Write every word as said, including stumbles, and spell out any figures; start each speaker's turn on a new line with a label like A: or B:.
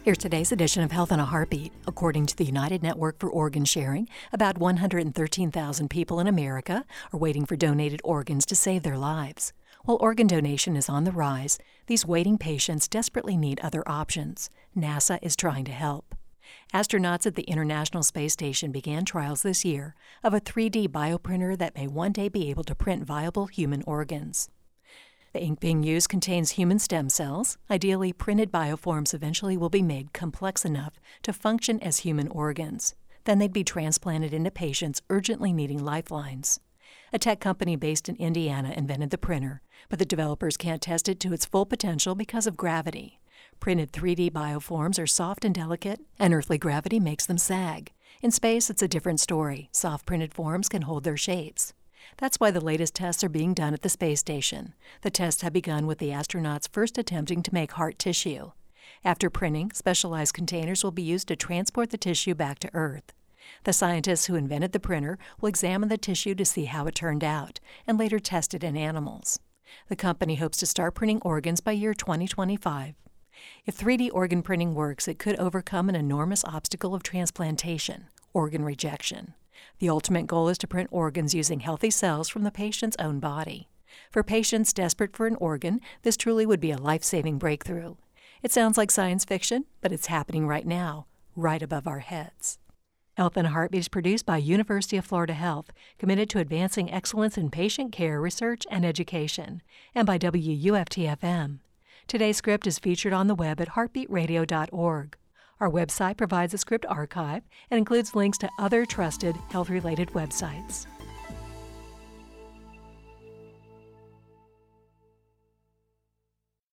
A: Here's today's edition of Health in a Heartbeat. According to the United Network for Organ Sharing, about one hundred thirteen thousand people in America are waiting for donated organs to save their lives. While organ donation is on the rise, these waiting patients desperately need other options. NASA is trying to help. Astronauts at the International Space Station began trials this year of a three D bioprinter that may one day be able to print viable human organs. The ink being used contains human stem cells. Ideally, printed bioforms eventually will be made complex enough to function as human organs. Then they'd be transplanted into patients urgently needing lifelines. A tech company based in Indiana invented the printer, but the developers can't test it to its full potential because of gravity. Printed three D bioforms are soft and delicate, and earthly gravity makes them sag. In space, it's a different story. Soft printed forms can hold their shapes. That's why the latest tests are being done at the space station. The tests have begun with the astronauts first attempting to make heart tissue. After printing, specialized containers will be used to transport the tissue back to Earth. The scientists who invented the printer will examine the tissue to see how it turned out, and later test it in animals. The company hopes to start printing organs by year twenty twenty-five. If three D organ printing works, it could overcome an enormous obstacle of transplantation, organ rejection. The ultimate goal is to print organs using healthy cells from the patient's own body. For patients desperate for an organ, this truly would be a life-saving breakthrough. It sounds like science fiction, but it's happening right now, right above our heads. Health in a Heartbeat is produced by University of Florida Health, committed to advancing excellence in patient care, research, and education, and by W U F T F M. Today's script is featured on the web at heartbeat radio dot org. Our website provides a script archive and includes links to other trusted health-related websites.